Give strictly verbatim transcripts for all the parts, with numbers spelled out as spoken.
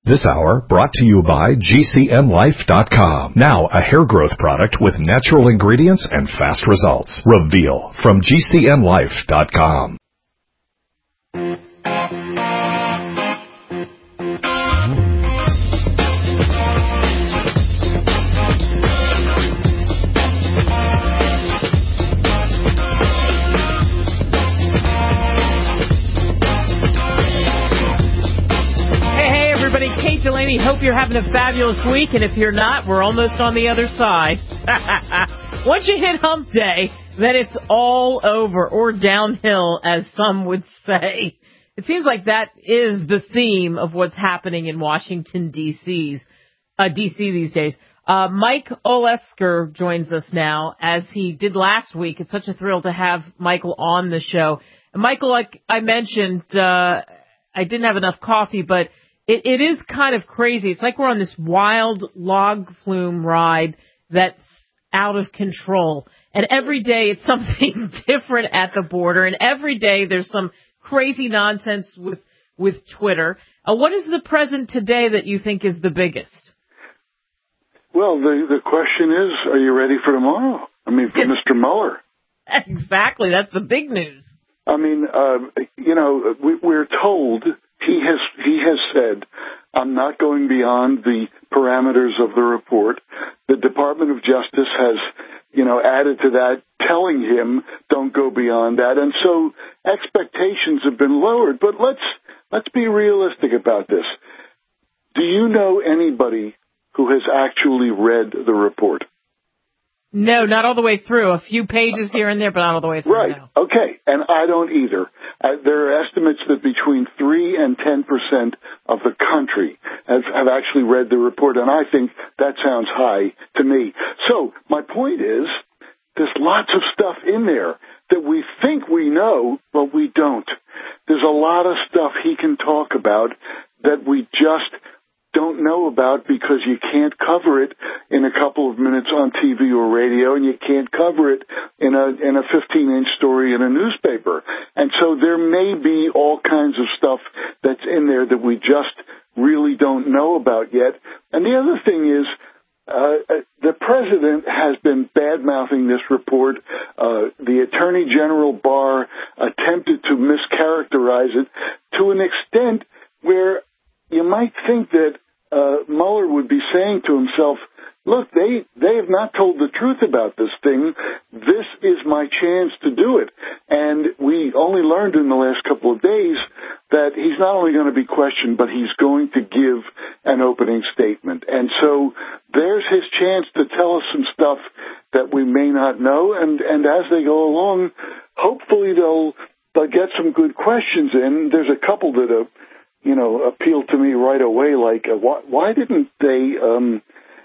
This hour brought to you by G C N Life dot com. Now a hair growth product with natural ingredients and fast results. Reveal from G C N Life dot com. Kate Delaney, hope you're having a fabulous week, and if you're not, we're almost on the other side. Once you hit hump day, then it's all over, or downhill, as some would say. It seems like that is the theme of what's happening in Washington, D C's, uh, D C these days. Uh, Mike Olesker joins us now, as he did last week. It's such a thrill to have Michael on the show. And Michael, like I mentioned, uh, I didn't have enough coffee, but It, it is kind of crazy. It's like we're on this wild log flume ride that's out of control. And every day it's something different at the border. And every day there's some crazy nonsense with with Twitter. Uh, what is the present today that you think is the biggest? Well, the, the question is, are you ready for tomorrow? I mean, for Mister Mueller. Exactly. That's the big news. I mean, uh, you know, we, we're told... He has he has said, I'm not going beyond the parameters of the report. The Department of Justice has, you know, added to that, telling him don't go beyond that. And so expectations have been lowered. But let's let's be realistic about this. Do you know anybody who has actually read the report? No, not all the way through. A few pages here and there, but not all the way through. Right. No. Okay. And I don't either. Uh, there are estimates that between three and ten percent of the country have, have actually read the report, and I think that sounds high to me. So my point is, there's lots of stuff in there that we think we know, but we don't. There's a lot of stuff he can talk about that we just don't know about because you can't cover it in a couple of minutes on T V or radio, and you can't cover it in a in a fifteen-inch story in a newspaper. And so there may be all kinds of stuff that's in there that we just really don't know about yet. And the other thing is, uh, the president has been bad-mouthing this report. Uh, the Attorney General Barr attempted to mischaracterize it to an extent where you might think that Uh, Mueller would be saying to himself, look, they, they have not told the truth about this thing. This is my chance to do it. And we only learned in the last couple of days that he's not only going to be questioned, but he's going to give an opening statement. And so there's his chance to tell us some stuff that we may not know. And, and as they go along, hopefully they'll, they'll get some good questions in. There's a couple that are, you know, appealed to me right away, like, uh, why, why didn't they um,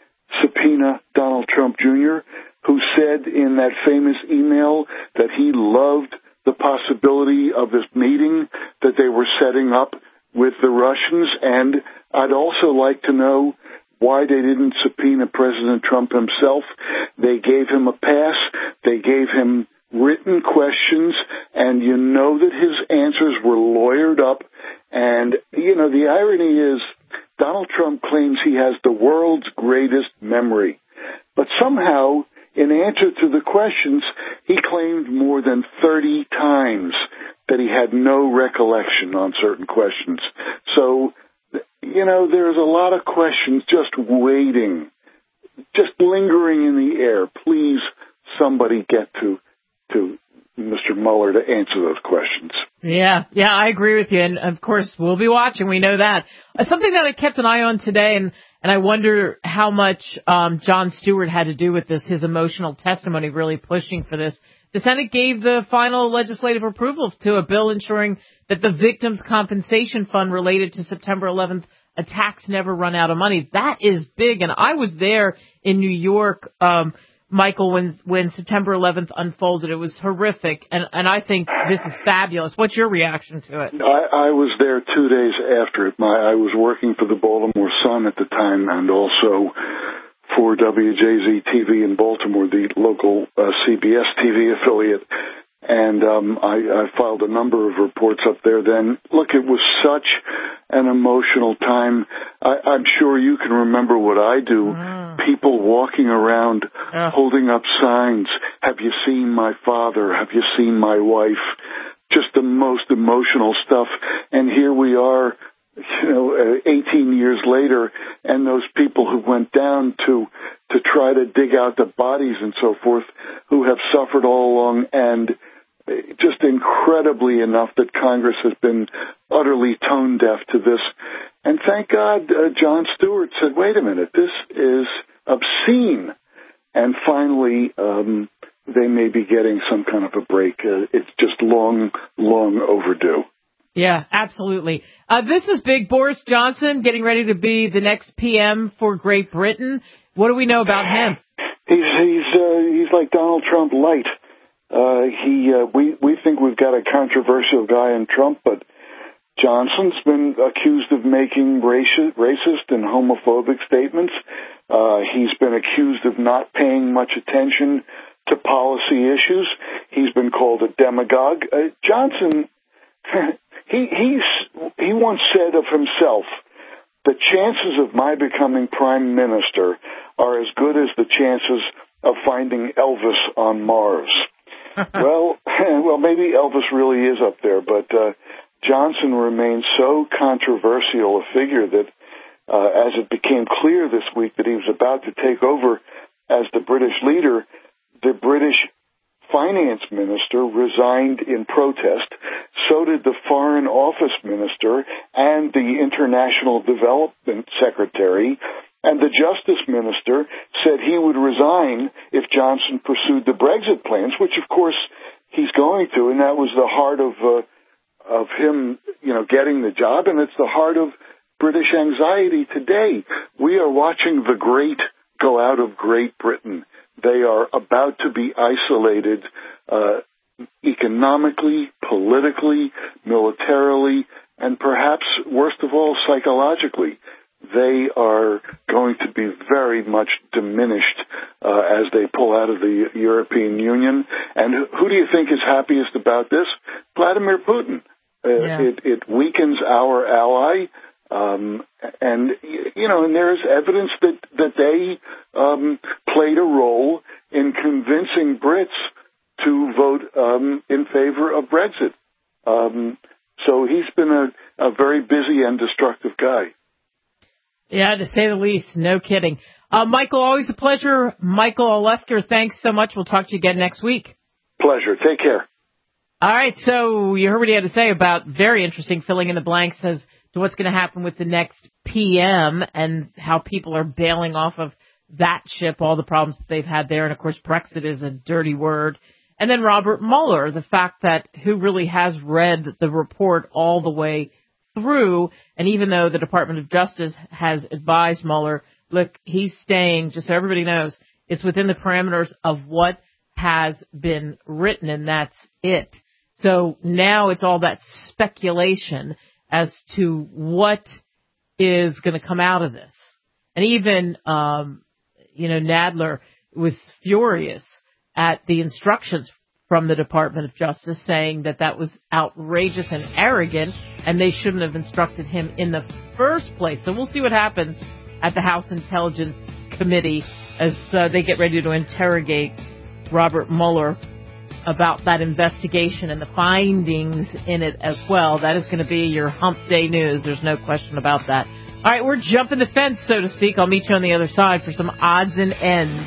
subpoena Donald Trump Junior, who said in that famous email that he loved the possibility of this meeting that they were setting up with the Russians? And I'd also like to know why they didn't subpoena President Trump himself. They gave him a pass. They gave him written questions, and you know that his answers were lawyered up. And, you know, the irony is Donald Trump claims he has the world's greatest memory. But somehow, in answer to the questions, he claimed more than thirty times that he had no recollection on certain questions. So, you know, there's a lot of questions just waiting, just lingering in the air. Please, somebody get to to Mister Mueller to answer those questions. Yeah, yeah, I agree with you. And, of course, we'll be watching. We know that. Uh, something that I kept an eye on today, and, and I wonder how much um, Jon Stewart had to do with this, his emotional testimony really pushing for this. The Senate gave the final legislative approval to a bill ensuring that the Victims' Compensation Fund related to September eleventh attacks never run out of money. That is big. And I was there in New York, um, Michael, when when September eleventh unfolded. It was horrific, and, and I think this is fabulous. What's your reaction to it? I, I was there two days after it. My, I was working for the Baltimore Sun at the time, and also for W J Z T V in Baltimore, the local uh, C B S T V affiliate. And um, I, I filed a number of reports up there then. Look, it was such an emotional time. I, I'm sure you can remember what I do. Mm. People walking around, uh. holding up signs. Have you seen my father? Have you seen my wife? Just the most emotional stuff. And here we are, you know, uh, eighteen years later, and those people who went down to to try to dig out the bodies and so forth, who have suffered all along, and just incredibly enough that Congress has been utterly tone deaf to this. And thank God uh, Jon Stewart said, wait a minute, this is obscene. And finally, um, they may be getting some kind of a break. Uh, it's just long, long overdue. Yeah, absolutely. Uh, this is big. Boris Johnson getting ready to be the next P M for Great Britain. What do we know about him? He's he's uh, he's like Donald Trump light. Uh, he, uh, we, we think we've got a controversial guy in Trump, but Johnson's been accused of making racist, racist and homophobic statements. Uh, he's been accused of not paying much attention to policy issues. He's been called a demagogue. Uh, Johnson, he, he's, he once said of himself, the chances of my becoming prime minister are as good as the chances of finding Elvis on Mars. well, well, maybe Elvis really is up there, but uh, Johnson remains so controversial a figure that uh, as it became clear this week that he was about to take over as the British leader, the British finance minister resigned in protest. So did the foreign office minister and the international development secretary. And the justice minister said he would resign if Johnson pursued the Brexit plans, which, of course, he's going to. And that was the heart of uh, of him, you know, getting the job. And it's the heart of British anxiety today. We are watching the great go out of Great Britain. They are about to be isolated uh, economically, politically, militarily, and perhaps, worst of all, psychologically. They are going to be very much diminished uh, as they pull out of the European Union. And who do you think is happiest about this? Vladimir Putin. Uh, yeah. it, it weakens our ally. Um, and, you know, and there's evidence that, that they um, played a role in convincing Brits to vote um, in favor of Brexit. Um, so he's been a, a very busy and destructive guy. Yeah, to say the least. No kidding. Uh, Michael, always a pleasure. Michael Olesker, thanks so much. We'll talk to you again next week. Pleasure. Take care. All right, so you heard what he had to say about very interesting filling in the blanks as to what's going to happen with the next P M and how people are bailing off of that ship, all the problems that they've had there. And, of course, Brexit is a dirty word. And then Robert Mueller, the fact that who really has read the report all the way through, and even though the Department of Justice has advised Mueller, look, he's staying, just so everybody knows, it's within the parameters of what has been written, and that's it. So now it's all that speculation as to what is going to come out of this. And even, um, you know, Nadler was furious at the instructions from the Department of Justice, saying that that was outrageous and arrogant, and they shouldn't have instructed him in the first place. So we'll see what happens at the House Intelligence Committee as uh, they get ready to interrogate Robert Mueller about that investigation and the findings in it as well. That is going to be your hump day news. There's no question about that. All right, we're jumping the fence, so to speak. I'll meet you on the other side for some odds and ends.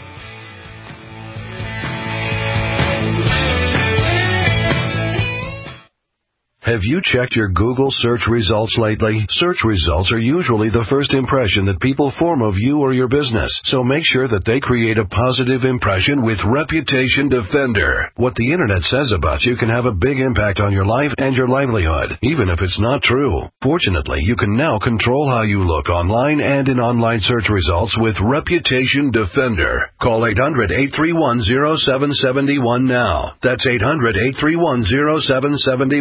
Have you checked your Google search results lately? Search results are usually the first impression that people form of you or your business, so make sure that they create a positive impression with Reputation Defender. What the Internet says about you can have a big impact on your life and your livelihood, even if it's not true. Fortunately, you can now control how you look online and in online search results with Reputation Defender. Call eight hundred, eight three one, zero seven seven one now. That's eight hundred, eight three one, zero seven seven one.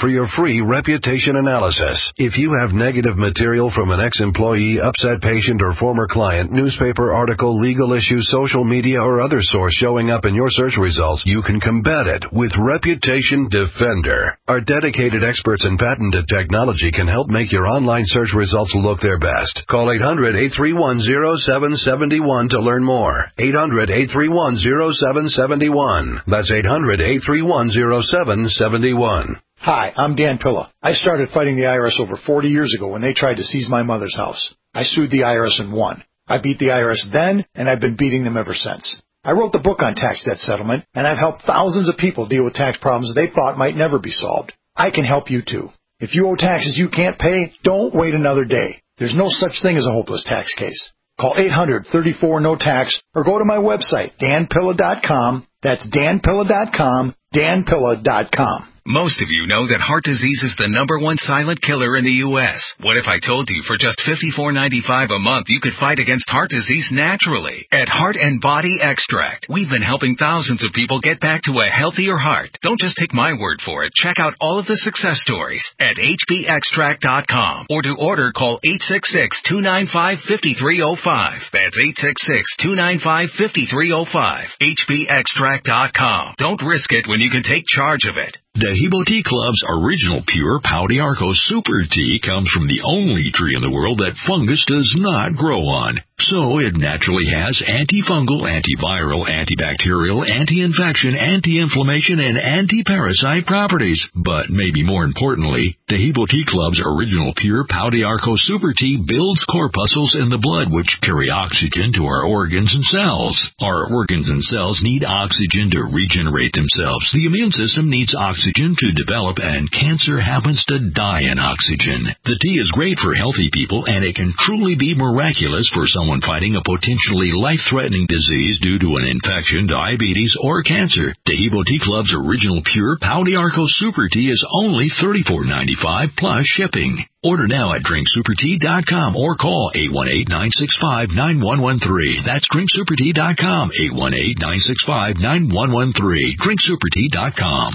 for your free reputation analysis. If you have negative material from an ex-employee, upset patient, or former client, newspaper article, legal issue, social media, or other source showing up in your search results, you can combat it with Reputation Defender. Our dedicated experts in patented technology can help make your online search results look their best. Call eight hundred, eight three one, zero seven seven one to learn more. eight hundred, eight three one, zero seven seven one. That's eight hundred, eight three one, zero seven seven one. Hi, I'm Dan Pilla. I started fighting the I R S over forty years ago when they tried to seize my mother's house. I sued the I R S and won. I beat the I R S then, and I've been beating them ever since. I wrote the book on tax debt settlement, and I've helped thousands of people deal with tax problems they thought might never be solved. I can help you too. If you owe taxes you can't pay, don't wait another day. There's no such thing as a hopeless tax case. Call eight hundred, thirty-four, no tax or go to my website, dan pilla dot com. That's dan pilla dot com, dan pilla dot com. Most of you know that heart disease is the number one silent killer in the U S What if I told you for just fifty-four ninety-five a month you could fight against heart disease naturally? At Heart and Body Extract, we've been helping thousands of people get back to a healthier heart. Don't just take my word for it. Check out all of the success stories at h b extract dot com. Or to order, call eight six six, two nine five, five three zero five. That's eight six six, two nine five, five three zero five. h b extract dot com. Don't risk it when you can take charge of it. Dahibo Tea Club's original pure Pau d'Arco Super Tea comes from the only tree in the world that fungus does not grow on. So it naturally has antifungal, antiviral, antibacterial, anti-infection, anti-inflammation, and anti-parasite properties. But maybe more importantly, Dahibo Tea Club's original pure Pau d'Arco Super Tea builds corpuscles in the blood which carry oxygen to our organs and cells. Our organs and cells need oxygen to regenerate themselves. The immune system needs oxygen to develop, and cancer happens to die in oxygen. The tea is great for healthy people, and it can truly be miraculous for someone fighting a potentially life-threatening disease due to an infection, diabetes, or cancer. Dahibo Tea Club's original pure Pau d'Arco Super Tea is only thirty-four ninety-five plus shipping. Order now at drink super tea dot com or call eight one eight, nine six five, nine one one three. That's drink super tea dot com, eight one eight, nine six five, nine one one three. drink super tea dot com.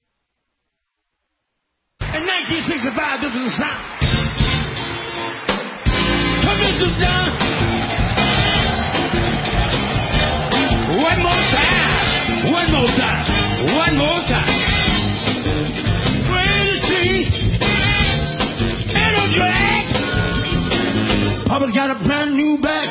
In nineteen sixty-five, this was the sound. Come in, Suzanne. One more time. One more time. One more time. Where the sea ain't no drag. Papa's got a brand new bag.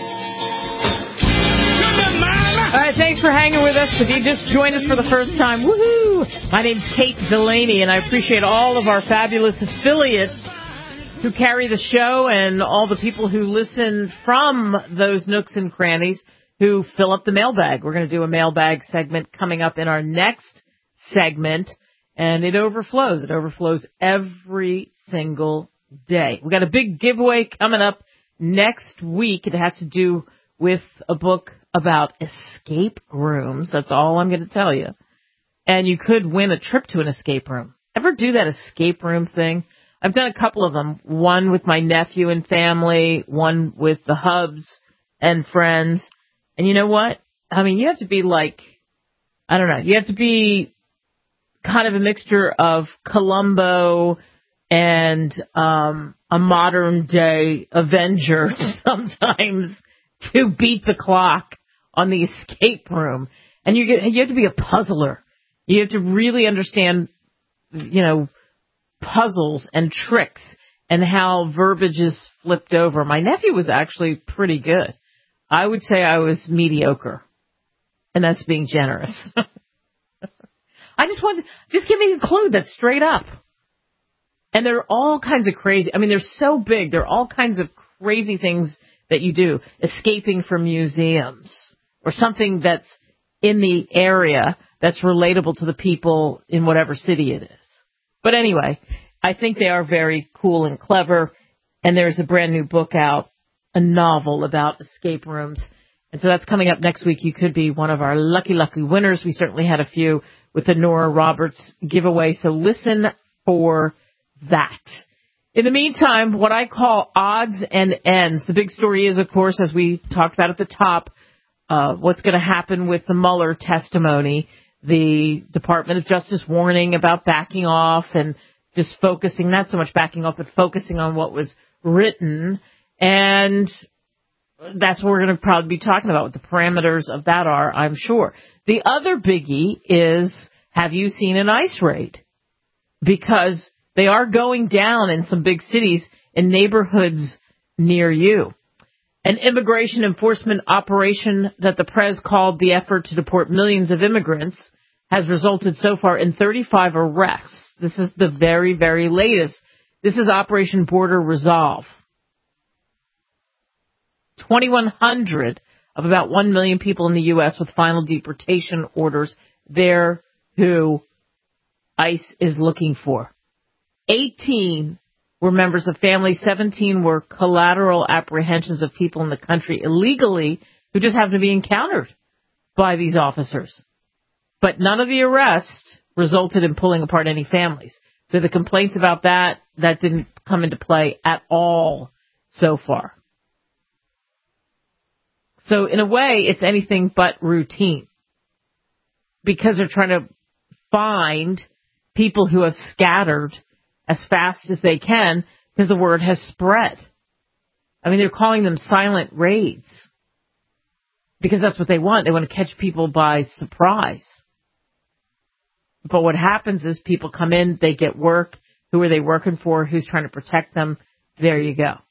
All right, thanks for hanging with us. If you just joined us for the first time, woohoo! My name's Kate Delaney, and I appreciate all of our fabulous affiliates who carry the show and all the people who listen from those nooks and crannies who fill up the mailbag. We're going to do a mailbag segment coming up in our next segment, and it overflows. It overflows every single day. We got a big giveaway coming up next week. It has to do with a book about escape rooms. That's all I'm going to tell you. And you could win a trip to an escape room. Ever do that escape room thing? I've done a couple of them. One with my nephew and family, one with the Hubs and friends. And you know what? I mean, you have to be like, I don't know, you have to be kind of a mixture of Columbo and um, a modern day Avenger sometimes to beat the clock on the escape room. And you get, you have to be a puzzler. You have to really understand, you know, puzzles and tricks and how verbiage is flipped over. My nephew was actually pretty good. I would say I was mediocre, and that's being generous. I just wanted, just give me a clue that's straight up. And there are all kinds of crazy, I mean, they're so big, there are all kinds of crazy things that you do. Escaping from museums, or something that's in the area that's relatable to the people in whatever city it is. But anyway, I think they are very cool and clever, and there's a brand new book out, a novel about escape rooms. And so that's coming up next week. You could be one of our lucky, lucky winners. We certainly had a few with the Nora Roberts giveaway, so listen for that. In the meantime, what I call odds and ends. The big story is, of course, as we talked about at the top, uh, what's going to happen with the Mueller testimony. the Department of Justice warning about backing off and just focusing, not so much backing off, but focusing on what was written. And that's what we're going to probably be talking about, what the parameters of that are, I'm sure. The other biggie is, have you seen an ICE raid? Because they are going down in some big cities in neighborhoods near you. An immigration enforcement operation that the press called the effort to deport millions of immigrants has resulted so far in thirty-five arrests. This is the very, very latest. This is Operation Border Resolve. twenty-one hundred of about one million people in the U S with final deportation orders there who ICE is looking for. eighteen were members of families. seventeen were collateral apprehensions of people in the country illegally who just happened to be encountered by these officers. But none of the arrests resulted in pulling apart any families. So the complaints about that, that didn't come into play at all so far. So in a way, it's anything but routine because they're trying to find people who have scattered as fast as they can because the word has spread. I mean, they're calling them silent raids because that's what they want. They want to catch people by surprise. But what happens is people come in, they get work. Who are they working for? Who's trying to protect them? There you go.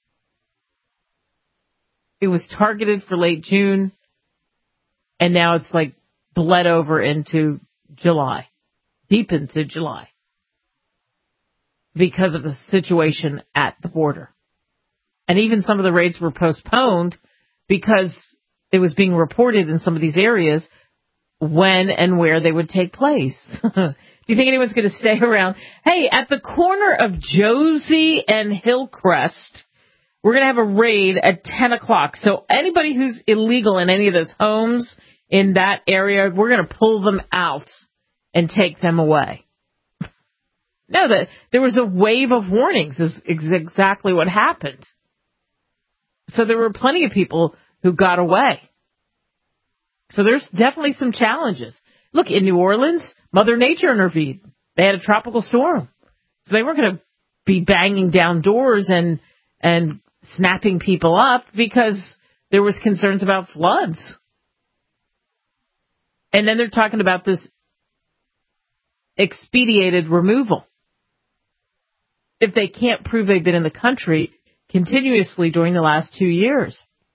It was targeted for late June, and now it's like bled over into July, deep into July, because of the situation at the border. And even some of the raids were postponed because it was being reported in some of these areas when and where they would take place. Do you think anyone's going to stay around? Hey, at the corner of Josie and Hillcrest, we're going to have a raid at ten o'clock. So anybody who's illegal in any of those homes in that area, we're going to pull them out and take them away. No, that there was a wave of warnings is exactly what happened. So there were plenty of people who got away. So there's definitely some challenges. Look, in New Orleans, Mother Nature intervened. They had a tropical storm. So they weren't going to be banging down doors and and snapping people up because there was concerns about floods. And then they're talking about this expedited removal. If they can't prove they've been in the country continuously during the last two years.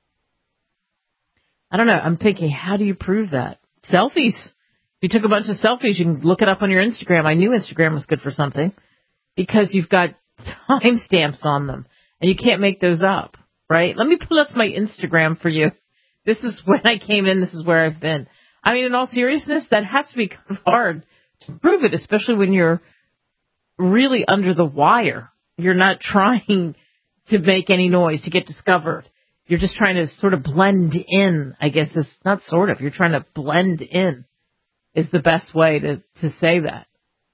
I don't know. I'm thinking, how do you prove that? Selfies. If you took a bunch of selfies, you can look it up on your Instagram. I knew Instagram was good for something because you've got timestamps on them and you can't make those up, right? Let me pull up my Instagram for you. This is when I came in. This is where I've been. I mean, in all seriousness, that has to be kind of hard to prove it, especially when you're really under the wire. You're not trying to make any noise to get discovered. You're just trying to sort of blend in, I guess. It's not sort of. You're trying to blend in is the best way to, to say that.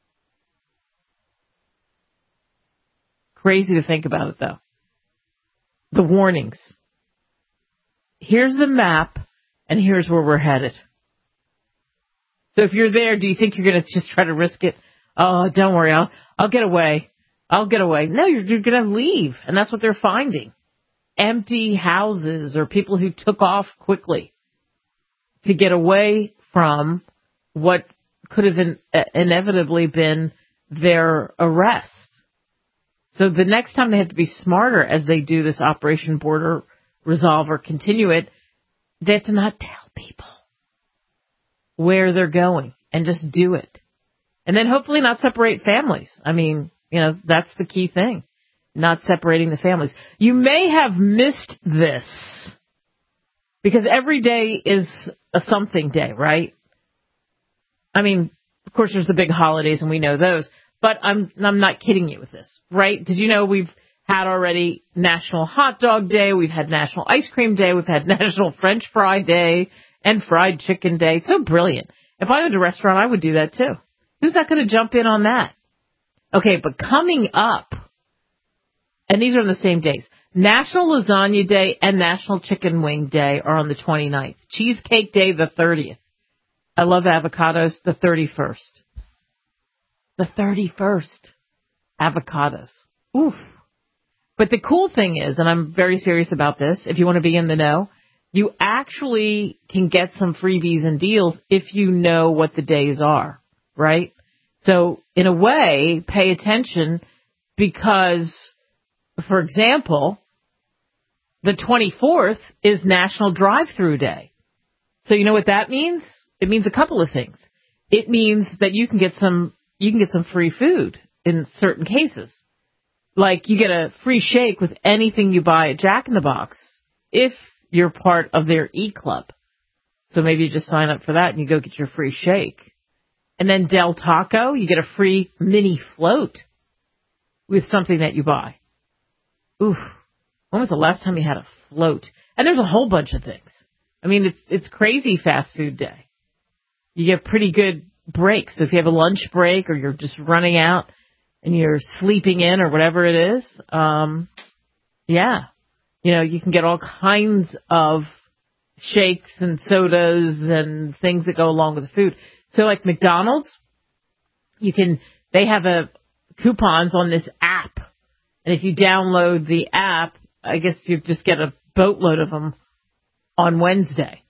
Crazy to think about it, though. The warnings. Here's the map, and here's where we're headed. So if you're there, do you think you're going to just try to risk it? Oh, don't worry. I'll, I'll get away. I'll get away. No, you're, you're going to leave, and that's what they're finding. Empty houses or people who took off quickly to get away from what could have in, uh, inevitably been their arrest. So the next time they have to be smarter as they do this Operation Border Resolve or continue it, they have to not tell people where they're going and just do it. And then hopefully not separate families. I mean, you know, that's the key thing. Not separating the families. You may have missed this because every day is a something day, right? I mean, of course, there's the big holidays and we know those, but I'm I'm not kidding you with this, right? Did you know we've had already National Hot Dog Day, we've had National Ice Cream Day, we've had National French Fry Day and Fried Chicken Day. It's so brilliant. If I owned a restaurant, I would do that too. Who's not going to jump in on that? Okay, but coming up, and these are on the same days. National Lasagna Day and National Chicken Wing Day are on the twenty-ninth. Cheesecake Day, the thirtieth. I love avocados. The thirty-first. The thirty-first. Avocados. Oof. But the cool thing is, and I'm very serious about this, if you want to be in the know, you actually can get some freebies and deals if you know what the days are, right? So in a way, pay attention because, for example, the twenty-fourth is National Drive-Thru Day. So you know what that means? It means a couple of things. It means that you can get some you can get some free food in certain cases. Like you get a free shake with anything you buy at Jack in the Box if you're part of their e-club. So maybe you just sign up for that and you go get your free shake. And then Del Taco, you get a free mini float with something that you buy. Oof. When was the last time you had a float? And there's a whole bunch of things. I mean, it's it's crazy fast food day. You get pretty good breaks. So if you have a lunch break or you're just running out and you're sleeping in or whatever it is, um, yeah. You know, you can get all kinds of shakes and sodas and things that go along with the food. So like McDonald's, you can, they have a coupons on this app. And if you download the app, I guess you just get a boatload of them on Wednesday.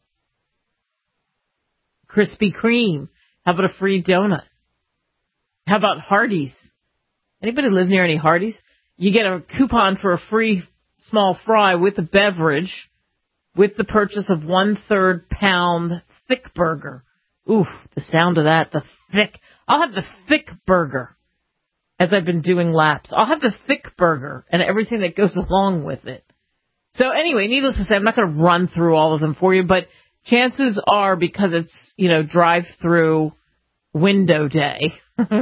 Krispy Kreme. How about a free donut? How about Hardee's? Anybody live near any Hardee's? You get a coupon for a free small fry with a beverage with the purchase of one-third pound thick burger. Ooh, the sound of that, the thick. I'll have the thick burger as I've been doing laps. I'll have the thick burger and everything that goes along with it. So anyway, needless to say, I'm not going to run through all of them for you, but chances are because it's, you know, drive-through window day,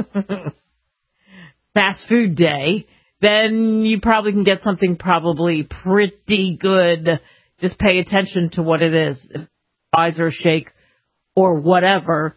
fast food day, then you probably can get something probably pretty good. Just pay attention to what it is. If fries or a shake or whatever,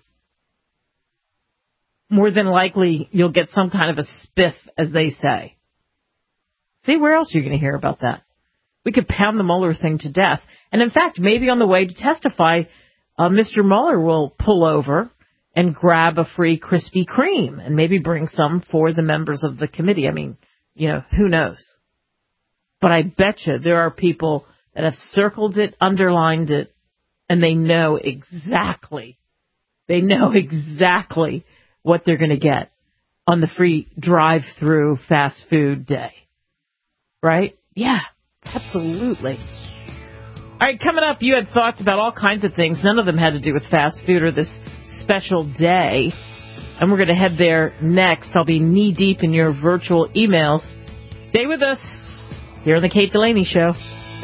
more than likely you'll get some kind of a spiff, as they say. See, where else are you going to hear about that? We could pound the Mueller thing to death. And in fact, maybe on the way to testify, uh, Mister Mueller will pull over and grab a free Krispy Kreme and maybe bring some for the members of the committee. I mean, you know, who knows? But I bet you there are people that have circled it, underlined it, and they know exactly, they know exactly what they're going to get on the free drive-through fast food day. Right? Yeah, absolutely. All right, coming up, you had thoughts about all kinds of things. None of them had to do with fast food or this special day. And we're going to head there next. I'll be knee-deep in your virtual emails. Stay with us here on the Kate Delaney Show.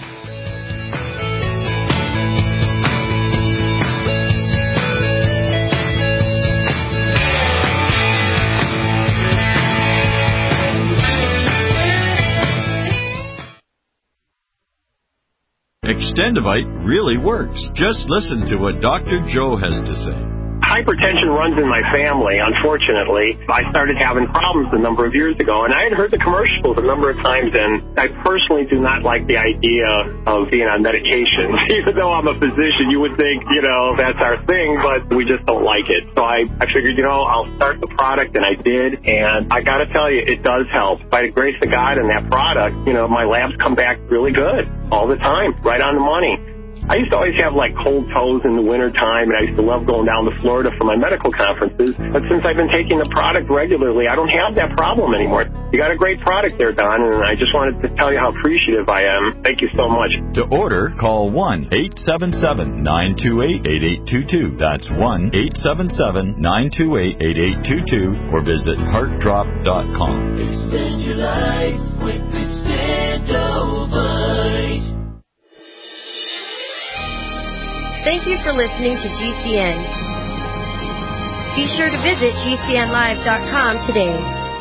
Extendivite really works. Just listen to what Doctor Joe has to say. Hypertension runs in my family, unfortunately. I started having problems a number of years ago, and I had heard the commercials a number of times, and I personally do not like the idea of being on medication. Even though I'm a physician, you would think, you know, that's our thing, but we just don't like it. So I, I figured, you know, I'll start the product, and I did, and I got to tell you, it does help. By the grace of God and that product, you know, my labs come back really good all the time, right on the money. I used to always have, like, cold toes in the wintertime, and I used to love going down to Florida for my medical conferences. But since I've been taking the product regularly, I don't have that problem anymore. You got a great product there, Don, and I just wanted to tell you how appreciative I am. Thank you so much. To order, call one eight seven seven, nine two eight, eight eight two two. That's one eight seven seven, nine two eight, eight eight two two, or visit heart drop dot com. Extend your life with Extendovite. Thank you for listening to G C N. Be sure to visit G C N live dot com today.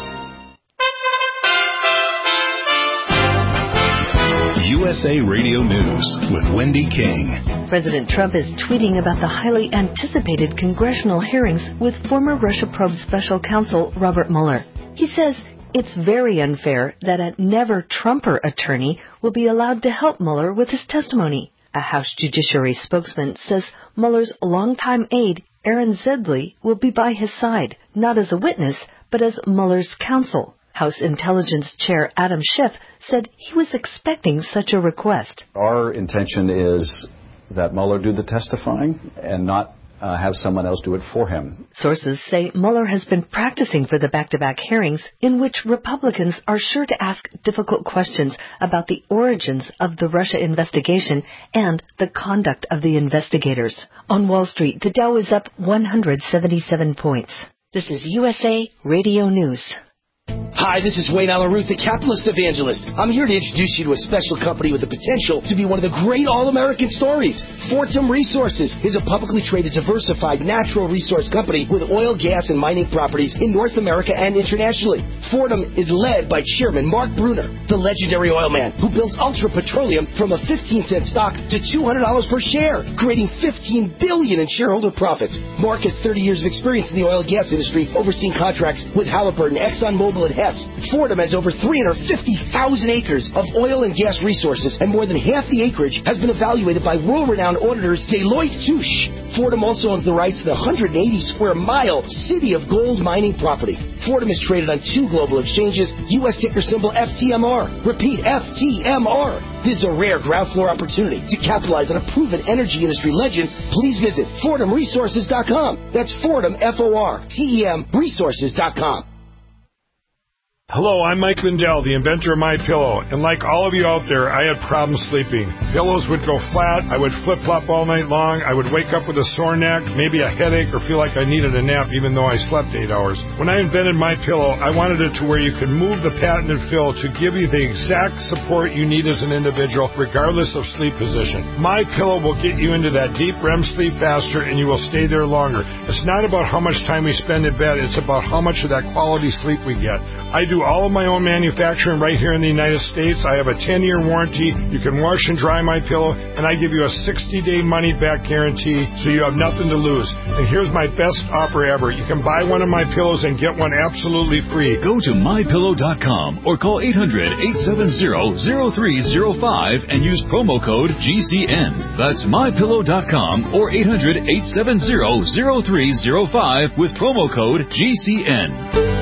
U S A Radio News with Wendy King. President Trump is tweeting about the highly anticipated congressional hearings with former Russia probe special counsel Robert Mueller. He says it's very unfair that a never-Trumper attorney will be allowed to help Mueller with his testimony. A House Judiciary spokesman says Mueller's longtime aide Aaron Zedley will be by his side, not as a witness, but as Mueller's counsel. House Intelligence Chair Adam Schiff said he was expecting such a request. Our intention is that Mueller do the testifying and not uh, have someone else do it for him. Sources say Mueller has been practicing for the back-to-back hearings in which Republicans are sure to ask difficult questions about the origins of the Russia investigation and the conduct of the investigators. On Wall Street, the Dow is up one hundred seventy-seven points. This is U S A Radio News. Hi, this is Wayne Allen Ruth, the Capitalist Evangelist. I'm here to introduce you to a special company with the potential to be one of the great all-American stories. Fortum Resources is a publicly traded, diversified natural resource company with oil, gas, and mining properties in North America and internationally. Fortum is led by Chairman Mark Bruner, the legendary oil man who built Ultra Petroleum from a fifteen cent stock to two hundred dollars per share, creating fifteen billion dollars in shareholder profits. Mark has thirty years of experience in the oil and gas industry, overseeing contracts with Halliburton, ExxonMobil, and Hess. Fortum has over three hundred fifty thousand acres of oil and gas resources, and more than half the acreage has been evaluated by world-renowned auditors Deloitte Touche. Fortum also owns the rights to the one hundred eighty square mile City of Gold mining property. Fortum is traded on two global exchanges, U S ticker symbol F T M R. Repeat, F T M R. This is a rare ground floor opportunity to capitalize on a proven energy industry legend. Please visit Fortum Resources dot com. That's Fortum, F O R T E M, Resources dot com. Hello, I'm Mike Lindell, the inventor of MyPillow, and like all of you out there, I had problems sleeping. Pillows would go flat, I would flip-flop all night long, I would wake up with a sore neck, maybe a headache, or feel like I needed a nap even though I slept eight hours. When I invented MyPillow, I wanted it to where you could move the patented fill to give you the exact support you need as an individual, regardless of sleep position. MyPillow will get you into that deep R E M sleep faster, and you will stay there longer. It's not about how much time we spend in bed, it's about how much of that quality sleep we get. I do all of my own manufacturing right here in the United States. I have a ten-year warranty. You can wash and dry my pillow, and I give you a sixty-day money-back guarantee, so you have nothing to lose. And here's my best offer ever. You can buy one of my pillows and get one absolutely free. Go to my pillow dot com or call eight hundred, eight seven zero, zero three zero five and use promo code G C N. That's my pillow dot com or eight hundred, eight seven zero, zero three zero five with promo code G C N.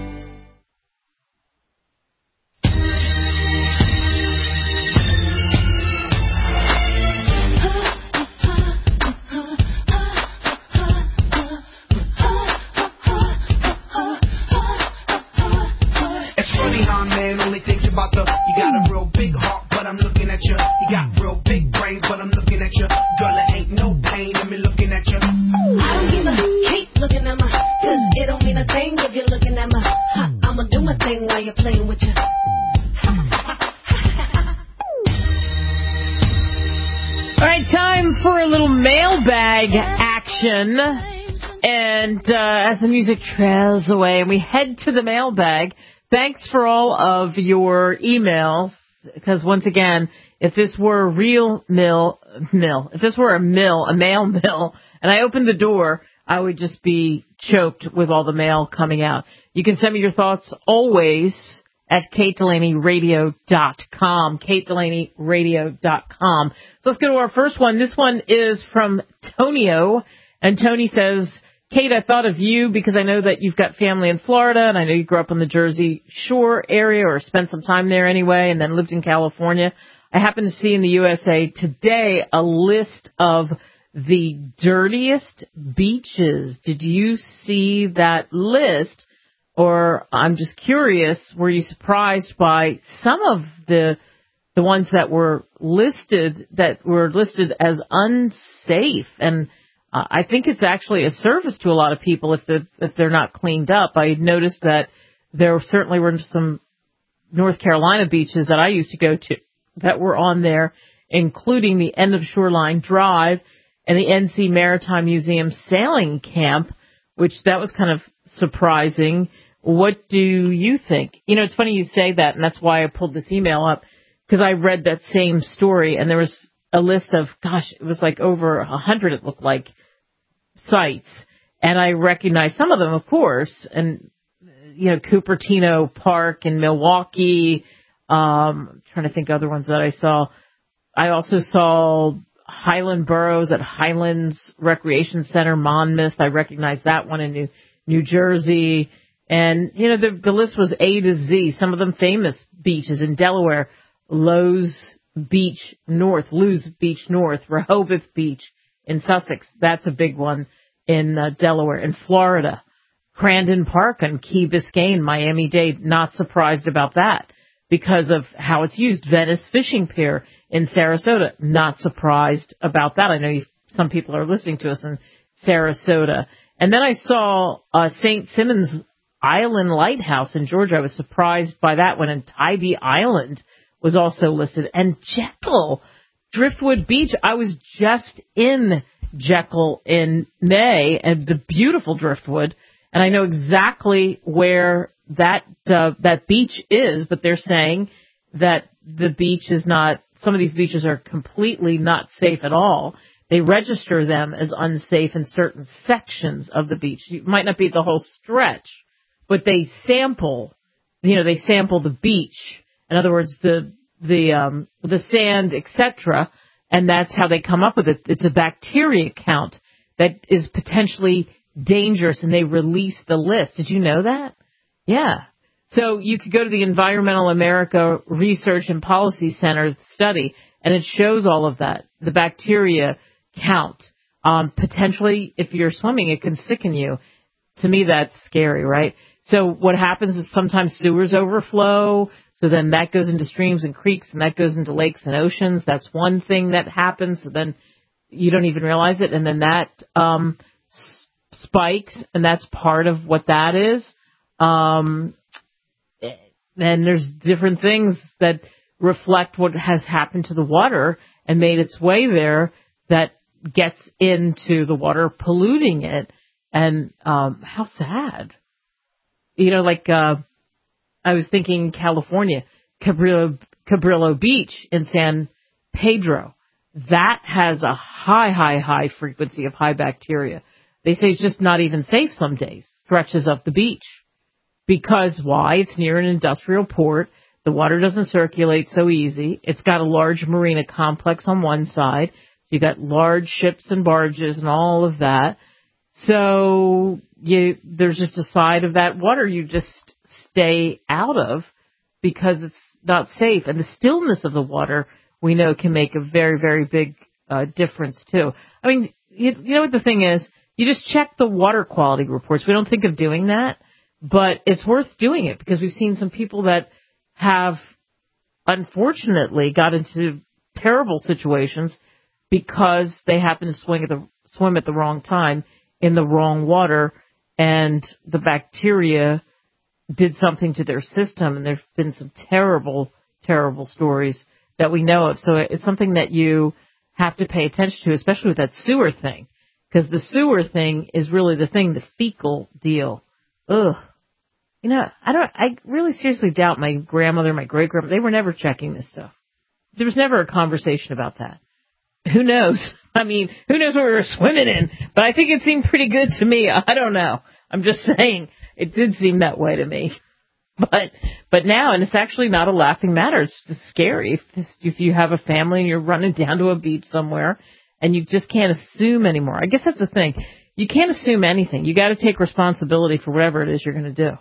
Action. And uh, as the music trails away and we head to the mailbag, thanks for all of your emails, because once again, if this were a real mill, mill, if this were a mill, a mail mill, and I opened the door, I would just be choked with all the mail coming out. You can send me your thoughts always at kate delaney radio dot com, kate delaney radio dot com. So let's go to our first one. This one is from Tonio, and Tony says, Kate, I thought of you because I know that you've got family in Florida, and I know you grew up on the Jersey Shore area or spent some time there anyway, and then lived in California. I happened to see in the U S A Today a list of the dirtiest beaches. Did you see that list? Or I'm just curious, were you surprised by some of the the ones that were listed that were listed as unsafe? And uh, I think it's actually a service to a lot of people if they're, if they're not cleaned up. I noticed that there certainly were some North Carolina beaches that I used to go to that were on there, including the end of Shoreline Drive and the N C Maritime Museum Sailing Camp, which that was kind of surprising. What do you think? You know, it's funny you say that, and that's why I pulled this email up, because I read that same story, and there was a list of, gosh, it was like over a hundred, it looked like, sites. And I recognized some of them, of course, and, you know, Cupertino Park in Milwaukee. Um, I'm trying to think of other ones that I saw. I also saw Highland Burrows at Highlands Recreation Center, Monmouth. I recognize that one in New, New Jersey. And, you know, the, the list was A to Z. Some of them famous beaches in Delaware, Lowes Beach North, Lewes Beach North, Rehoboth Beach in Sussex. That's a big one in uh, Delaware. In Florida, Crandon Park on Key Biscayne, Miami-Dade. Not surprised about that because of how it's used. Venice Fishing Pier in Sarasota. Not surprised about that. I know you, some people are listening to us in Sarasota. And then I saw uh, Saint Simons Island Lighthouse in Georgia. I was surprised by that one. And Tybee Island was also listed. And Jekyll, Driftwood Beach. I was just in Jekyll in May, and the beautiful Driftwood. And I know exactly where that uh, that beach is, but they're saying that the beach is not, some of these beaches are completely not safe at all. They register them as unsafe in certain sections of the beach. It might not be the whole stretch, but they sample, you know, they sample the beach. In other words, the the um, the sand, et cetera, and that's how they come up with it. It's a bacteria count that is potentially dangerous, and they release the list. Did you know that? Yeah. So you could go to the Environmental America Research and Policy Center study, and it shows all of that, the bacteria count. Um, potentially, if you're swimming, it can sicken you. To me, that's scary, right? So what happens is sometimes sewers overflow, so then that goes into streams and creeks, and that goes into lakes and oceans. That's one thing that happens, so then you don't even realize it, and then that um, s- spikes, and that's part of what that is. Um, and there's different things that reflect what has happened to the water and made its way there that gets into the water, polluting it. And um, how sad. You know, like uh, I was thinking California, Cabrillo, Cabrillo Beach in San Pedro. That has a high, high, high frequency of high bacteria. They say it's just not even safe some days, stretches of the beach. Because why? It's near an industrial port. The water doesn't circulate so easy. It's got a large marina complex on one side. So you got large ships and barges and all of that. So you, there's just a side of that water you just stay out of because it's not safe. And the stillness of the water, we know, can make a very, very big uh, difference, too. I mean, you, you know what the thing is? You just check the water quality reports. We don't think of doing that. But it's worth doing it because we've seen some people that have, unfortunately, got into terrible situations because they happen to swing at the, swim at the wrong time in the wrong water, and the bacteria did something to their system, and there have been some terrible, terrible stories that we know of. So it's something that you have to pay attention to, especially with that sewer thing, because the sewer thing is really the thing, the fecal deal. Ugh. You know, I don't, I really seriously doubt my grandmother, my great grandmother, they were never checking this stuff. There was never a conversation about that. Who knows? I mean, who knows what we were swimming in? But I think it seemed pretty good to me. I don't know. I'm just saying it did seem that way to me. But, but now, and it's actually not a laughing matter. It's just scary. If, if you have a family and you're running down to a beach somewhere and you just can't assume anymore. I guess that's the thing. You can't assume anything. You got to take responsibility for whatever it is you're going to do.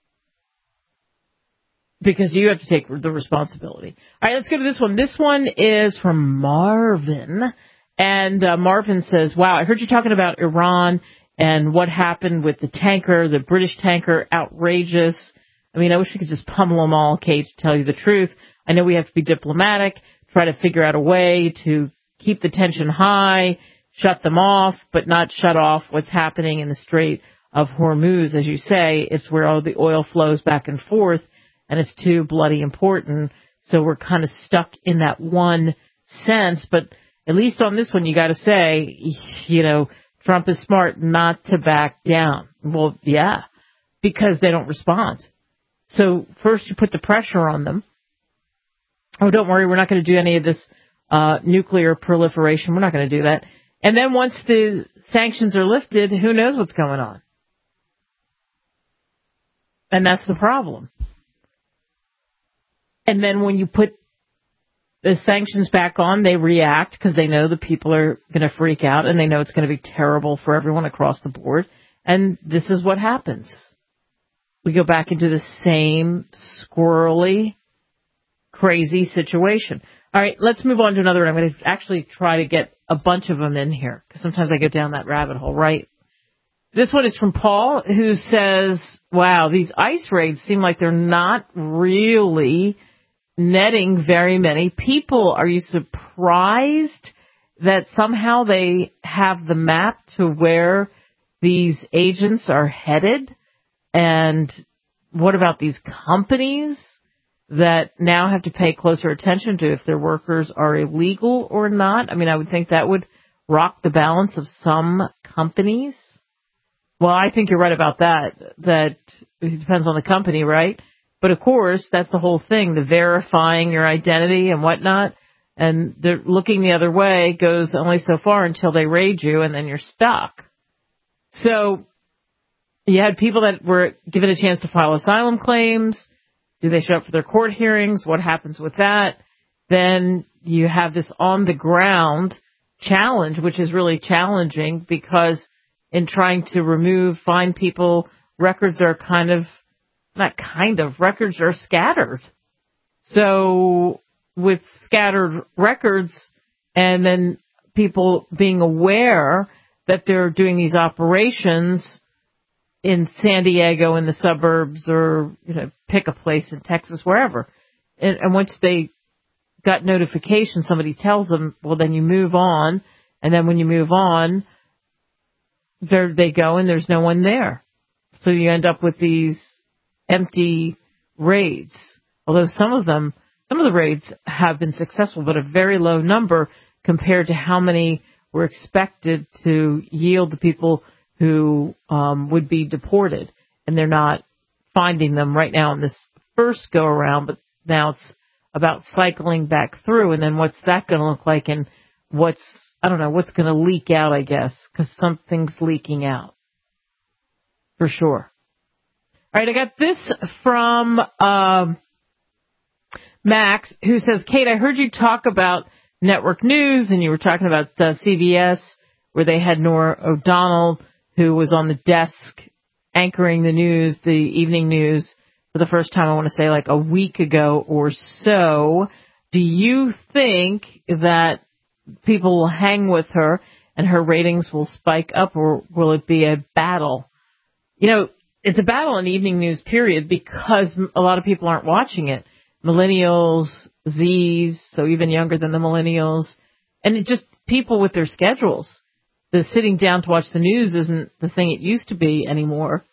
Because you have to take the responsibility. All right, let's go to this one. This one is from Marvin. And uh, Marvin says, wow, I heard you talking about Iran and what happened with the tanker, the British tanker, outrageous. I mean, I wish we could just pummel them all, Kate, to tell you the truth. I know we have to be diplomatic, try to figure out a way to keep the tension high, shut them off, but not shut off what's happening in the Strait of Hormuz. As you say, it's where all the oil flows back and forth. And it's too bloody important, so we're kind of stuck in that one sense. But at least on this one, you got to say, you know, Trump is smart not to back down. Well, yeah, because they don't respond. So first you put the pressure on them. Oh, don't worry, we're not going to do any of this uh, nuclear proliferation. We're not going to do that. And then once the sanctions are lifted, who knows what's going on? And that's the problem. And then when you put the sanctions back on, they react because they know the people are going to freak out and they know it's going to be terrible for everyone across the board. And this is what happens. We go back into the same squirrely, crazy situation. All right, let's move on to another one. I'm going to actually try to get a bunch of them in here because sometimes I go down that rabbit hole, right? This one is from Paul, who says, wow, these ICE raids seem like they're not really netting very many people. Are you surprised that somehow they have the map to where these agents are headed? And what about these companies that now have to pay closer attention to if their workers are illegal or not? I mean, I would think that would rock the balance of some companies. Well, I think you're right about that, that it depends on the company, right? But, of course, that's the whole thing, the verifying your identity and whatnot. And they're looking the other way goes only so far until they raid you, and then you're stuck. So you had people that were given a chance to file asylum claims. Do they show up for their court hearings? What happens with that? Then you have this on-the-ground challenge, which is really challenging because in trying to remove, find people, records are kind of, not kind of, records are scattered. So with scattered records and then people being aware that they're doing these operations in San Diego, in the suburbs, or, you know, pick a place in Texas, wherever. And, and once they got notification, somebody tells them, well, then you move on. And then when you move on, there they go and there's no one there. So you end up with these empty raids. Although some of them, some of the raids have been successful, but a very low number compared to how many were expected to yield the people who um, would be deported, and they're not finding them right now in this first go-around, but now it's about cycling back through, and then what's that going to look like, and what's, I don't know, what's going to leak out, I guess, because something's leaking out, for sure. All right, I got this from um, Max, who says, Kate, I heard you talk about network news, and you were talking about uh, C B S, where they had Norah O'Donnell, who was on the desk anchoring the news, the evening news, for the first time, I want to say, like a week ago or so. Do you think that people will hang with her and her ratings will spike up, or will it be a battle? You know, it's a battle in evening news, period, because a lot of people aren't watching it. Millennials, Zs, so even younger than the millennials, and it just people with their schedules. The sitting down to watch the news isn't the thing it used to be anymore.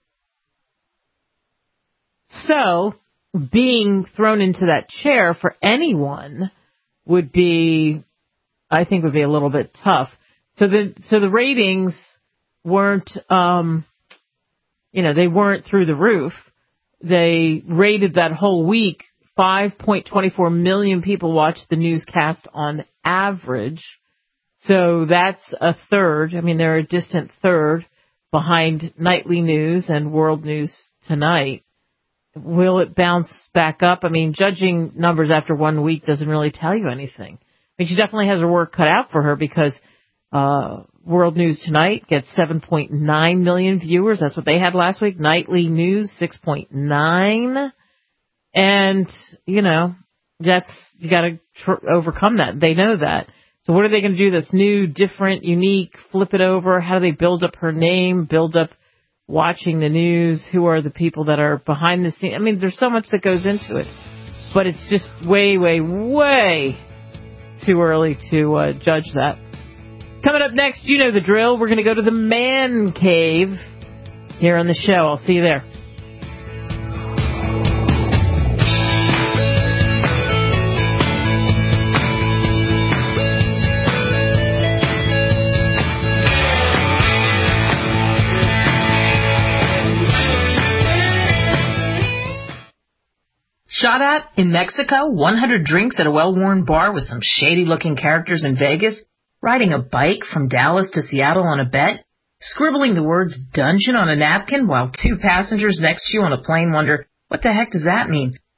So being thrown into that chair for anyone would be, I think, would be a little bit tough. So the so the ratings weren't, um, you know, they weren't through the roof. They rated that whole week. five point two four million people watched the newscast on average. So that's a third. I mean, they're a distant third behind nightly news and World News Tonight. Will it bounce back up? I mean, judging numbers after one week doesn't really tell you anything. I mean, she definitely has her work cut out for her because uh World News Tonight gets seven point nine million viewers. That's what they had last week. Nightly News, six point nine. And, you know, that's, you got to tr- overcome that. They know that. So what are they going to do that's new, different, unique, flip it over? How do they build up her name, build up watching the news? Who are the people that are behind the scenes? I mean, there's so much that goes into it. But it's just way, way, way too early to uh, judge that. Coming up next, you know the drill. We're going to go to the Man Cave here on the show. I'll see you there. Shot at in Mexico, one hundred drinks at a well-worn bar with some shady-looking characters in Vegas, riding a bike from Dallas to Seattle on a bet, scribbling the words dungeon on a napkin while two passengers next to you on a plane wonder, what the heck does that mean?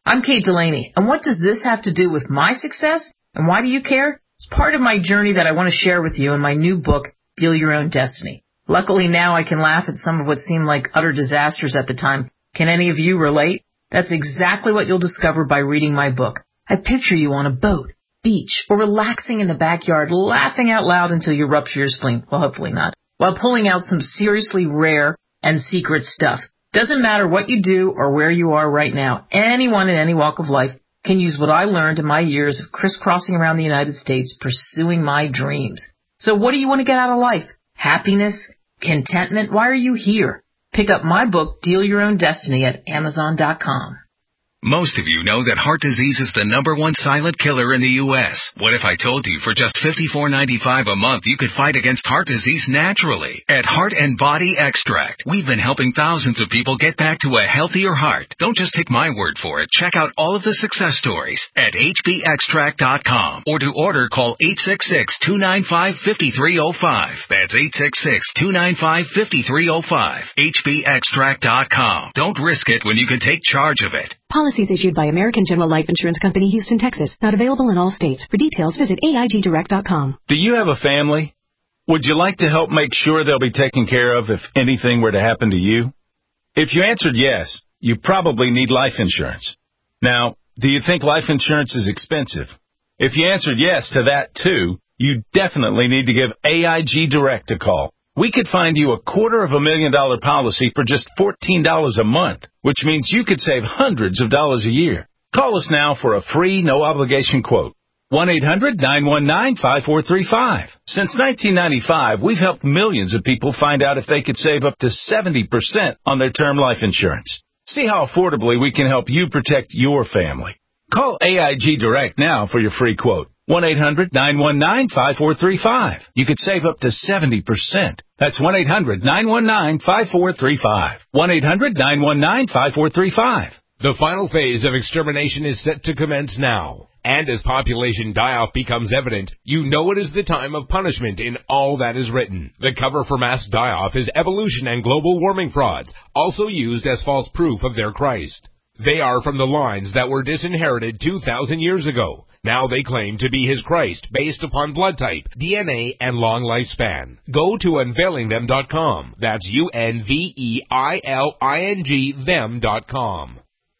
I'm Kate Delaney, and what does this have to do with my success, and why do you care? It's part of my journey that I want to share with you in my new book, Deal Your Own Destiny. Luckily now I can laugh at some of what seemed like utter disasters at the time. Can any of you relate? That's exactly what you'll discover by reading my book. I picture you on a boat, beach, or relaxing in the backyard, laughing out loud until you rupture your spleen. Well, hopefully not. While pulling out some seriously rare and secret stuff. Doesn't matter what you do or where you are right now. Anyone in any walk of life can use what I learned in my years of crisscrossing around the United States pursuing my dreams. So what do you want to get out of life? Happiness? Contentment? Why are you here? Pick up my book, Deal Your Own Destiny, at Amazon dot com. Most of you know that heart disease is the number one silent killer in the U S. What if I told you for just fifty-four ninety-five a month you could fight against heart disease naturally? At Heart and Body Extract, we've been helping thousands of people get back to a healthier heart. Don't just take my word for it. Check out all of the success stories at H B extract dot com, or to order, call eight six six, two nine five, five three zero five. That's eight six six, two nine five, five three zero five. H B extract dot com. Don't risk it when you can take charge of it. Policies issued by American General Life Insurance Company, Houston, Texas. Not available in all states. For details, visit A I G direct dot com. Do you have a family? Would you like to help make sure they'll be taken care of if anything were to happen to you? If you answered yes, you probably need life insurance. Now, do you think life insurance is expensive? If you answered yes to that too, you definitely need to give A I G Direct a call. We could find you a quarter of a million dollar policy for just fourteen dollars a month, which means you could save hundreds of dollars a year. Call us now for a free, no-obligation quote. one eight hundred, nine one nine, five four three five. Since nineteen ninety-five, we've helped millions of people find out if they could save up to seventy percent on their term life insurance. See how affordably we can help you protect your family. Call A I G Direct now for your free quote. one eight hundred, nine one nine, five four three five. You could save up to seventy percent. That's one eight hundred, nine one nine, five four three five. one eight hundred, nine one nine, five four three five. The final phase of extermination is set to commence now. And as population die-off becomes evident, you know it is the time of punishment in all that is written. The cover for mass die-off is evolution and global warming frauds, also used as false proof of their Christ. They are from the lines that were disinherited two thousand years ago. Now they claim to be his Christ based upon blood type, D N A, and long lifespan. Go to unveiling them dot com. That's U N V E I L I N G them dot com.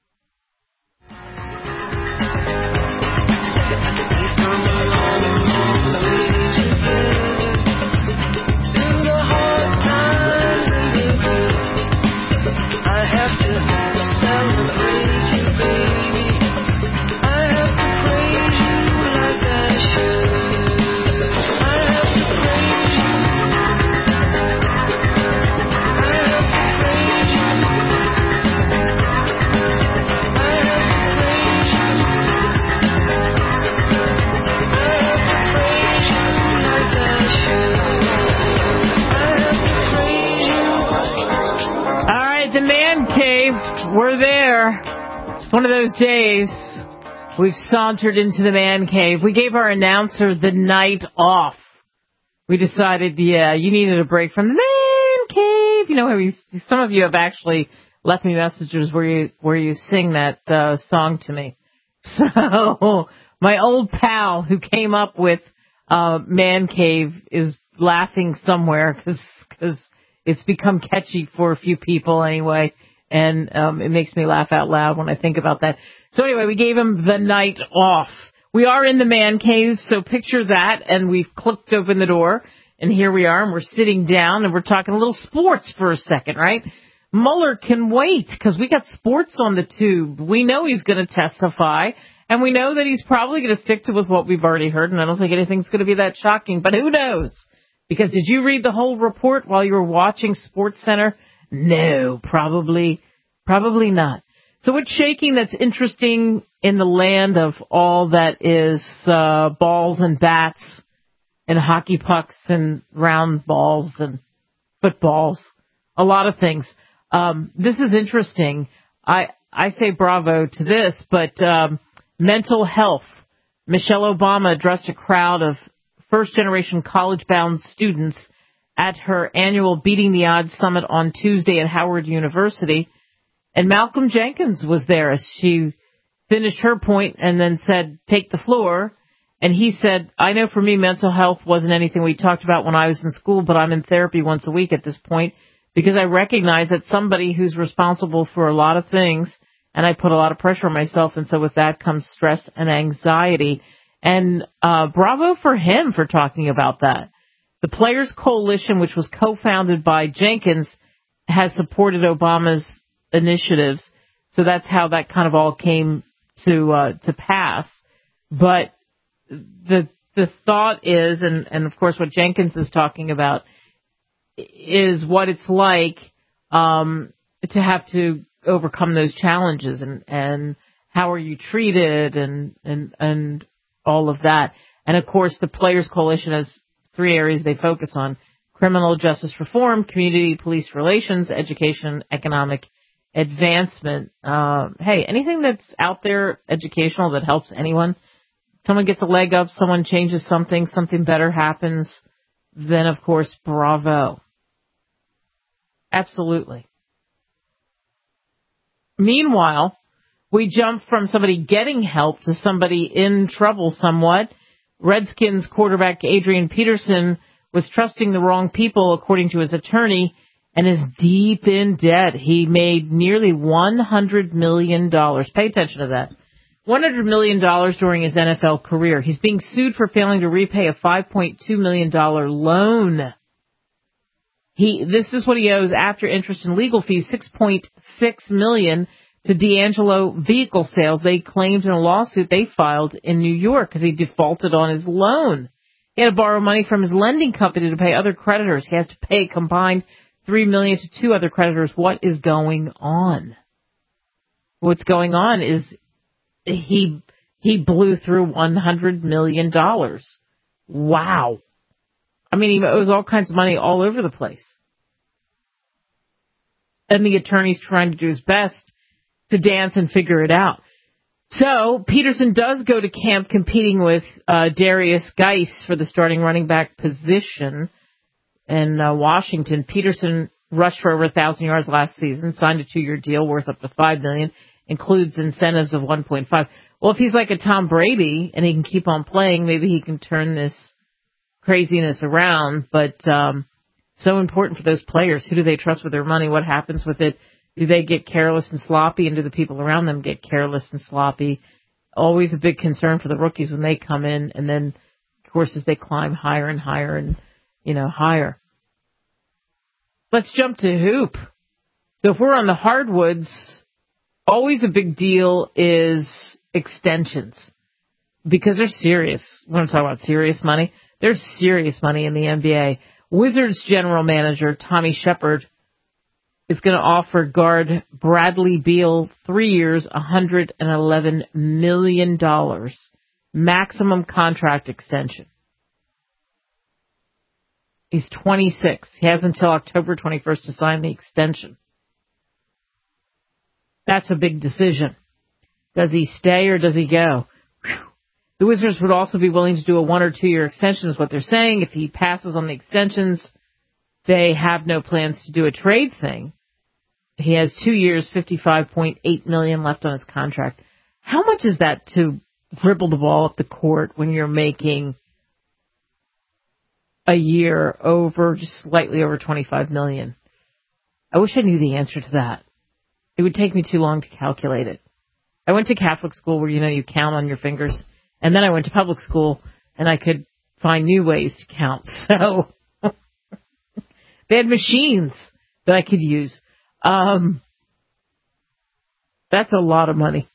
We're there. It's one of those days we've sauntered into the man cave. We gave our announcer the night off. We decided, yeah, you needed a break from the man cave. You know, we, some of you have actually left me messages where you where you sing that uh, song to me. So my old pal who came up with uh, man cave is laughing somewhere because because it's become catchy for a few people anyway. And um, it makes me laugh out loud when I think about that. So anyway, we gave him the night off. We are in the man cave, so picture that. And we've clicked open the door. And here we are, and we're sitting down, and we're talking a little sports for a second, right? Mueller can wait, because we got sports on the tube. We know he's going to testify, and we know that he's probably going to stick to with what we've already heard, and I don't think anything's going to be that shocking. But who knows? Because did you read the whole report while you were watching SportsCenter? No, probably, probably not. So what's shaking that's interesting in the land of all that is uh, balls and bats and hockey pucks and round balls and footballs, a lot of things. Um, this is interesting. I I say bravo to this, but um, mental health. Michelle Obama addressed a crowd of first-generation college-bound students at her annual Beating the Odds Summit on Tuesday at Howard University. And Malcolm Jenkins was there as she finished her point and then said, take the floor. And he said, I know for me, mental health wasn't anything we talked about when I was in school, but I'm in therapy once a week at this point because I recognize that somebody who's responsible for a lot of things, and I put a lot of pressure on myself, and so with that comes stress and anxiety. And uh bravo for him for talking about that. The Players Coalition, which was co-founded by Jenkins, has supported Obama's initiatives, so that's how that kind of all came to uh, to pass. But the the thought is, and, and of course what Jenkins is talking about, is what it's like um, to have to overcome those challenges, and, and how are you treated, and, and and all of that. And of course the Players Coalition has three areas they focus on: criminal justice reform, community police relations, education, economic advancement. Uh, hey, anything that's out there educational that helps anyone, someone gets a leg up, someone changes something, something better happens, then of course, bravo. Absolutely. Meanwhile, we jump from somebody getting help to somebody in trouble somewhat. Redskins quarterback Adrian Peterson was trusting the wrong people, according to his attorney, and is deep in debt. He made nearly one hundred million dollars. Pay attention to that. one hundred million dollars during his N F L career. He's being sued for failing to repay a five point two million dollars loan. He, this is what he owes after interest and legal fees, six point six million dollars to D'Angelo Vehicle Sales. They claimed in a lawsuit they filed in New York because he defaulted on his loan. He had to borrow money from his lending company to pay other creditors. He has to pay a combined three million dollars to two other creditors. What is going on? What's going on is he he blew through one hundred million dollars. Wow. I mean, he owes all kinds of money all over the place. And the attorney's trying to do his best to dance and figure it out. So Peterson does go to camp competing with uh, Darius Geis for the starting running back position in uh, Washington. Peterson rushed for over one thousand yards last season, signed a two-year deal worth up to five million dollars, includes incentives of one point five. Well, if he's like a Tom Brady and he can keep on playing, maybe he can turn this craziness around. But um, so important for those players. Who do they trust with their money? What happens with it? Do they get careless and sloppy, and do the people around them get careless and sloppy? Always a big concern for the rookies when they come in, and then, of course, as they climb higher and higher and, you know, higher. Let's jump to hoop. So if we're on the hardwoods, always a big deal is extensions, because they're serious. We want to talk about serious money. There's serious money in the N B A. Wizards general manager Tommy Shepard is going to offer guard Bradley Beal three years, one hundred eleven million dollars, maximum contract extension. He's twenty-six. He has until October twenty-first to sign the extension. That's a big decision. Does he stay or does he go? Whew. The Wizards would also be willing to do a one or two year extension is what they're saying. If he passes on the extensions, they have no plans to do a trade thing. He has two years, fifty-five point eight million dollars left on his contract. How much is that to dribble the ball up the court when you're making a year over, just slightly over twenty-five million dollars? I wish I knew the answer to that. It would take me too long to calculate it. I went to Catholic school where, you know, you count on your fingers. And then I went to public school and I could find new ways to count. So they had machines that I could use. Um, that's a lot of money.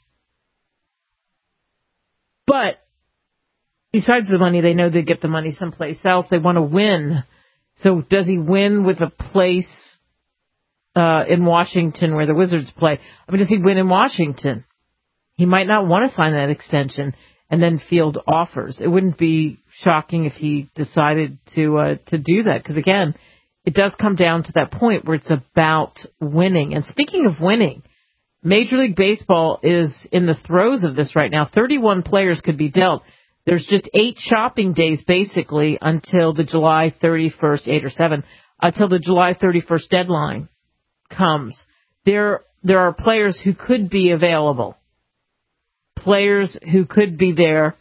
But besides the money, they know they get the money someplace else. They want to win. So does he win with a place uh, in Washington where the Wizards play? I mean, does he win in Washington? He might not want to sign that extension and then field offers. It wouldn't be shocking if he decided to uh, to do that, because, again, it does come down to that point where it's about winning. And speaking of winning, Major League Baseball is in the throes of this right now. thirty-one players could be dealt. There's just eight shopping days, basically, until the July thirty-first, eight or seven, until the July thirty-first deadline comes. There, there are players who could be available. players who could be there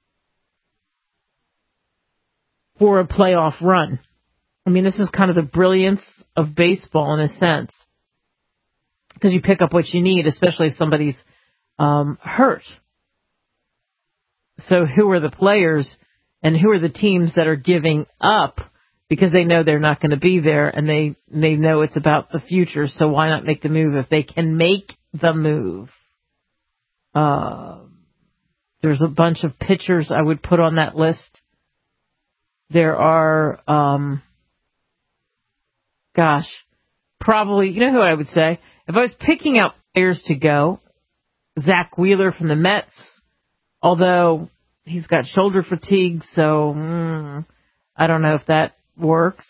for a playoff run. I mean, this is kind of the brilliance of baseball in a sense, because you pick up what you need, especially if somebody's um, hurt. So who are the players and who are the teams that are giving up because they know they're not going to be there, and they, they know it's about the future, so why not make the move if they can make the move? Uh, there's a bunch of pitchers I would put on that list. There are, um, gosh, probably, you know who I would say? If I was picking out players to go, Zach Wheeler from the Mets, although he's got shoulder fatigue, so mm, I don't know if that works.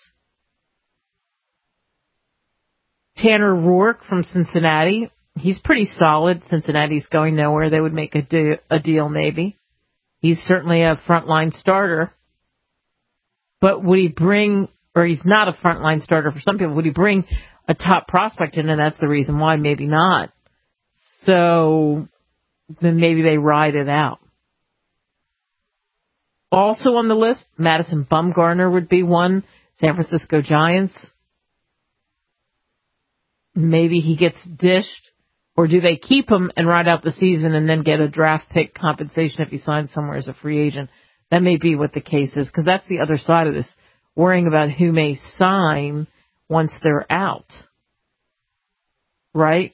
Tanner Roark from Cincinnati. He's pretty solid. Cincinnati's going nowhere. They would make a, de- a deal maybe. He's certainly a frontline starter. But would he bring, or he's not a frontline starter for some people, would he bring a top prospect in? And that's the reason why, maybe not. So then maybe they ride it out. Also on the list, Madison Bumgarner would be one. San Francisco Giants. Maybe he gets dished. Or do they keep him and ride out the season and then get a draft pick compensation if he signs somewhere as a free agent? That may be what the case is, because that's the other side of this, worrying about who may sign once they're out. Right?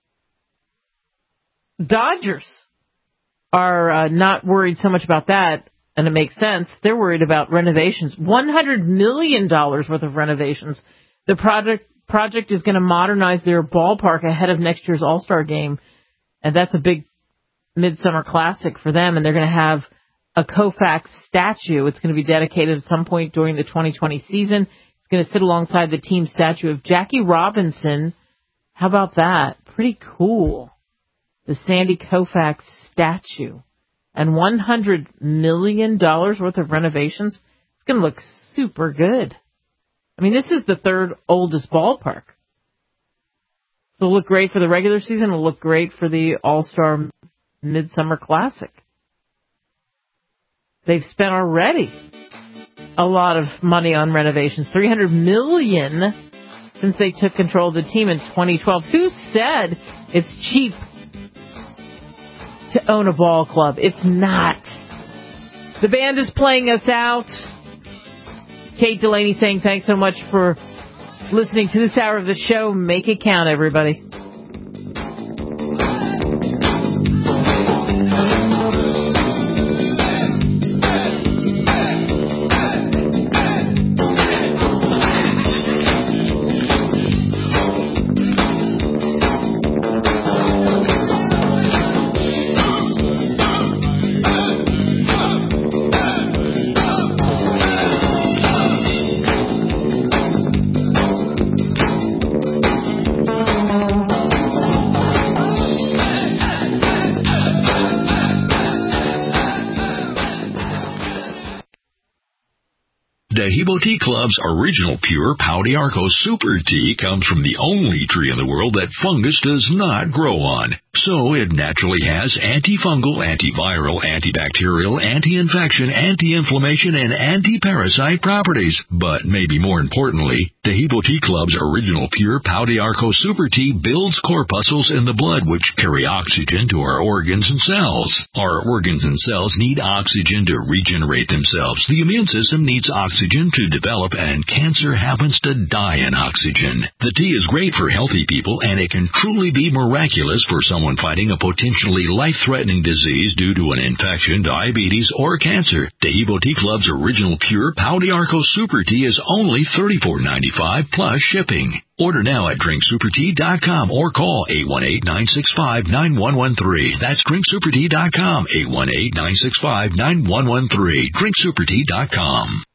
Dodgers are uh, not worried so much about that, and it makes sense. They're worried about renovations. one hundred million dollars worth of renovations. The project project is going to modernize their ballpark ahead of next year's All-Star game, and that's a big midsummer classic for them, and they're going to have a Koufax statue. It's going to be dedicated at some point during the twenty twenty season. It's going to sit alongside the team statue of Jackie Robinson. How about that? Pretty cool. The Sandy Koufax statue. And one hundred million dollars worth of renovations. It's going to look super good. I mean, this is the third oldest ballpark. So it'll look great for the regular season. It'll look great for the All-Star Midsummer Classic. They've spent already a lot of money on renovations. three hundred million dollars since they took control of the team in twenty twelve. Who said it's cheap to own a ball club? It's not. The band is playing us out. Kate Delaney saying thanks so much for listening to this hour of the show. Make it count, everybody. Dahibo Tea Club's original pure Pau d'Arco Super Tea comes from the only tree in the world that fungus does not grow on. So it naturally has antifungal, antiviral, antibacterial, anti-infection, anti-inflammation, and anti-parasite properties. But maybe more importantly, Dahibo Tea Club's original pure Pau d'Arco Super Tea builds corpuscles in the blood which carry oxygen to our organs and cells. Our organs and cells need oxygen to regenerate themselves. The immune system needs oxygen to develop, and cancer happens to die in oxygen. The tea is great for healthy people, and it can truly be miraculous for someone fighting a potentially life-threatening disease due to an infection, diabetes, or cancer. Dahibo Tea Club's original pure Pau d'Arco Super Tea is only thirty-four ninety-five plus shipping. Order now at drink super tea dot com or call eight one eight, nine six five, nine one one three. That's drink super tea dot com, eight one eight, nine six five, nine one one three. drink super tea dot com.